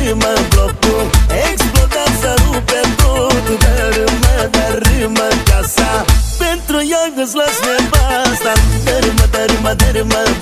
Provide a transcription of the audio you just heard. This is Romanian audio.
dărâmă blocul, explodat să rupe tot. Dărâmă casa, pentru ea îți las nevasta. Dărâmă